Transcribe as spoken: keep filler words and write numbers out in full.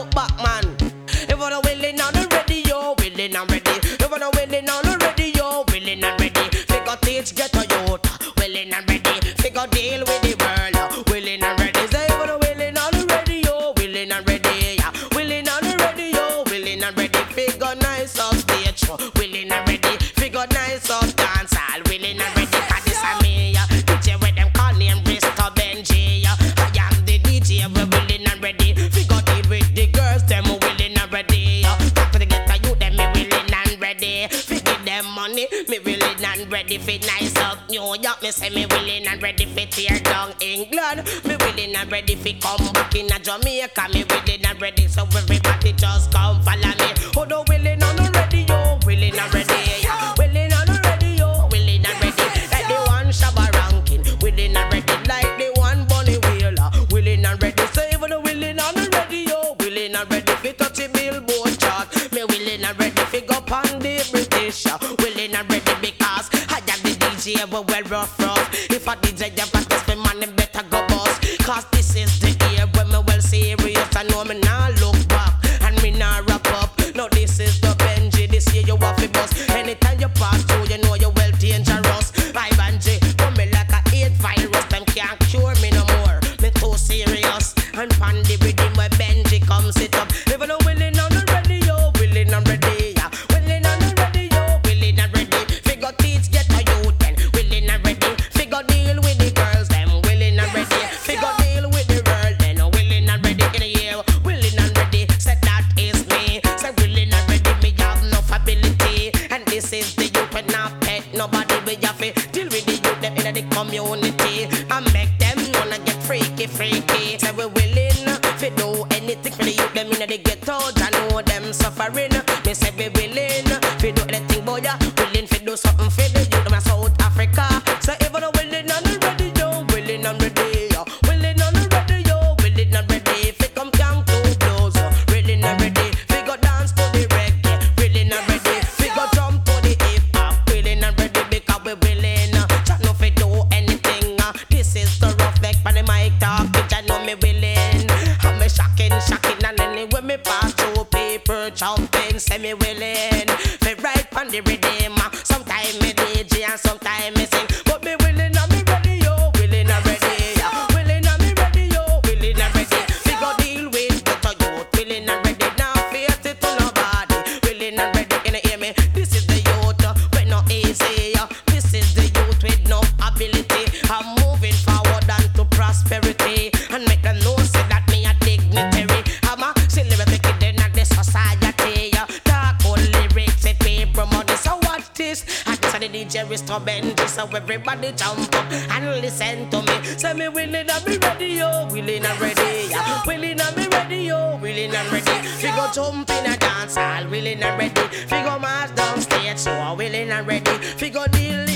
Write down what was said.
look back, man. If I'm not willing on the radio, willing and ready. If I'm not willing on the radio, willing and ready. Figure teach get a youth, willing and ready. Figure deal with the world, willing and ready. Say if I'm not willing on the radio, willing and ready. Yeah, willing on the radio, willing and ready. Figure nice up stage, willing and ready. Figure nice up dance hall, willing and ready. Cause this a me, yeah. D J with them call name Bristol Benji, yeah. I am the D J, we willing and ready. Figure deal with the girls, them willing and ready. Back to the ghetto youth, them me willing and ready. Figure them money, me willing and ready. Fit nice up New York, me say me willing and ready. Fit tear down England, me willing and ready. Fit come back in a Jamaica, me willing and ready. So everybody just come follow me. Oh, no willing on the radio, willing and ready. Yeah. Willing on the radio, willing and ready. Like the one Shabba Rankin, willing and ready. Like the one Bunny Wheeler, willing and ready. So even the willing on the radio, willing and ready. Fit touch the Billboard chart, me willing and ready. Fit up on the British, willing and ready. Because I am the D J, we well rough rough. If a D J have got this, me money better go bust. Cause this is the year when me well serious. I know me now look back and me now wrap up. Now this is the Benji, this year you have to bust. Anytime you pass through, you know you're well dangerous. I Benji, come me like a eight virus. Them can't cure me no more. Me too serious. And pan the rhythm where Benji come sit up. Even though willing on the radio, willing and ready. Yeah. Willing on the radio, willing and ready. Figure teach get a youth then, willing and ready. Figure deal with the girls, them willing and ready. Figure deal with the world, then willing and ready. In a year, willing and ready. Said that is me. Say willing and ready, me have enough ability. And this is the youth when not pet nobody. We have to deal with the youth them in the community and make them wanna get freaky, freaky. Say we willing to do anything for the youth them in the ghetto. I know them suffering. Me say we willing to do anything, boy. Yeah, willing to do something for the youth them in South Africa. So even though willing on the radio, willing and ready. Yeah. Willing on the radio, willing and ready. Fi come down to blues, willing and ready. Fi go dance to the reggae, willing and ready. Fi go jump to the hip hop, willing and ready. Because we willing. Chat no fi do anything. This is the rough neck for the mic talk. Bitch, I know me willing. I'm me shocking, shocking, and anyway me pass through people jumping, say me willing. Fi right on the rhythm. Sometimes me D J and sometimes me sing, but me willing and me ready, yo, willing and ready. Yeah. Willing and me ready, yo, willing and ready. Fi go deal with the youth, willing and ready. Now face it to nobody, willing and ready. Can you hear me? This is the youth, we no easy. This is the youth with no ability. I'm moving forward and to prosperity and make them know say that me a dignitary. I'm a celebrity kid in the society. Talk on lyrics, it paper money. So watch this. I just the D J Risto Benji, so everybody jump up and listen to me. Say me willing and me ready, yo, willing and ready. Yeah. Willing and me ready, yo, willing and ready. We go jump in a dance hall, willing and ready. We go march down stage, so willing and ready. We go deal